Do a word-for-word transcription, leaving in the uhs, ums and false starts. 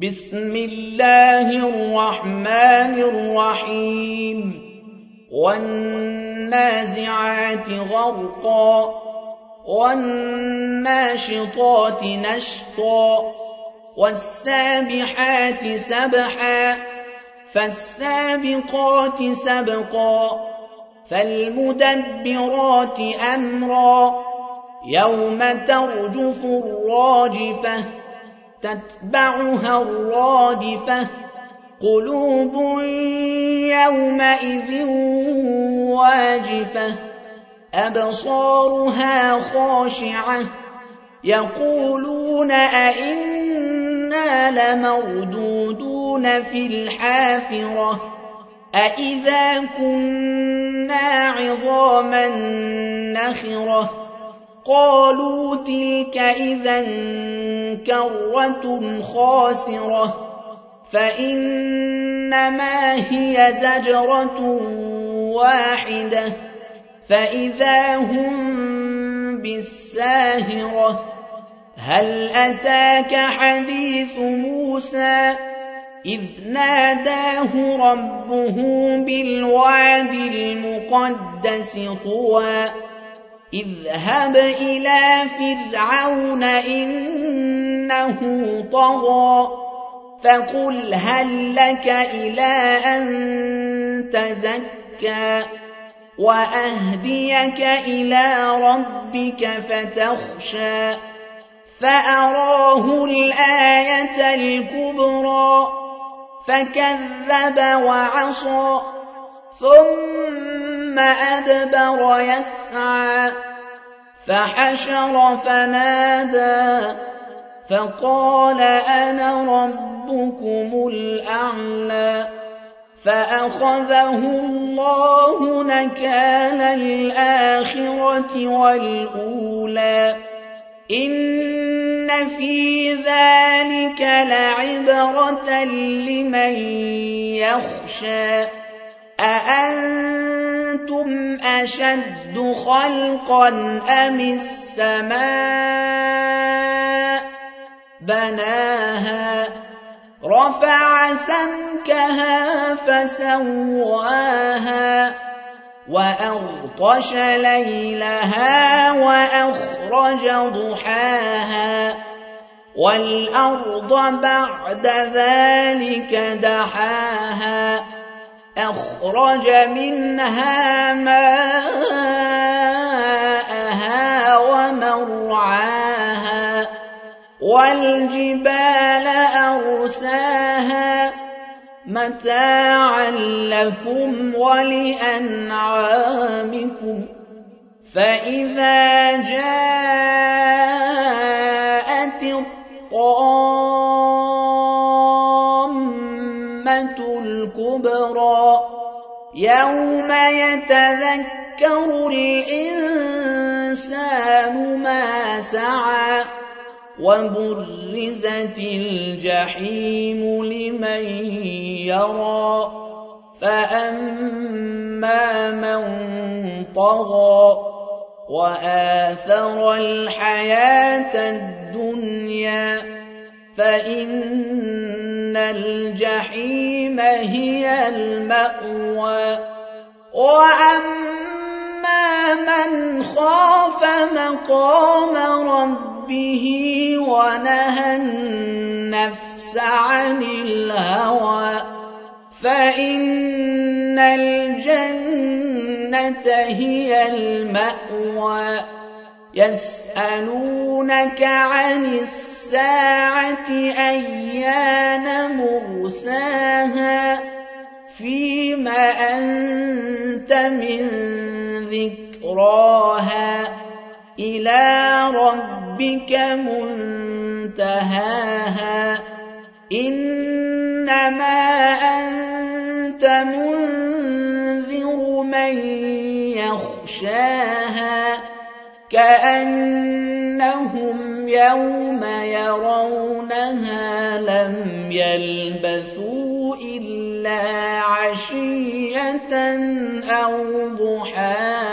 بسم الله الرحمن الرحيم والنازعات غرقا والناشطات نشطا والسابحات سبحا فالسابقات سبقا فالمدبرات أمرا يوم ترجف الراجفة تتبعها الرادفة قلوب يومئذ واجفة أبصارها خاشعة يقولون أئنا لمردودون في الحافرة أئذا كنا عظاما نخرة قالوا تلك إذا كرة خاسرة فإنما هي زجرة واحدة فإذا هم بالساهرة هل أتاك حديث موسى إذ ناداه ربه بالواد المقدس طوى اذهب إلى فرعون إنه طغى فقل هل لك إلى أن تزكى وأهديك إلى ربك فتخشى فأراه الآية الكبرى فكذب وعصى ثم أدبر يسعى فحشر فنادى فقال أنا ربكم الأعلى فأخذه الله نكال الآخرة والأولى إن في ذلك لعبرة لمن يخشى أأنتم أشد خلقا أم السماء بناها رفع سمكها فسواها وأغطش ليلها وأخرج ضحاها والأرض بعد ذلك دحاها أخرج منها ماءها ومرعاها والجبال أرساها متاعا لكم ولأنعامكم فإذا جاءت الطامة الكبرى يوم يتذكر الإنسان ما سعى وبرزت الجحيم لمن يرى فأما من طغى وآثر الحياة الدنيا فإن الجحيم هي المأوى وأما من خاف مقام ربه ونهى النفس عن الهوى فإن الجنة هي المأوى يسألونك عن الساعة أيان مرساها فيما أنت من ذكراها إلى ربك منتهاها إنما أنت منذر من يخشاها كأنهم يوم يرونها لم يلبثوا إلا عشية أو ضحاها.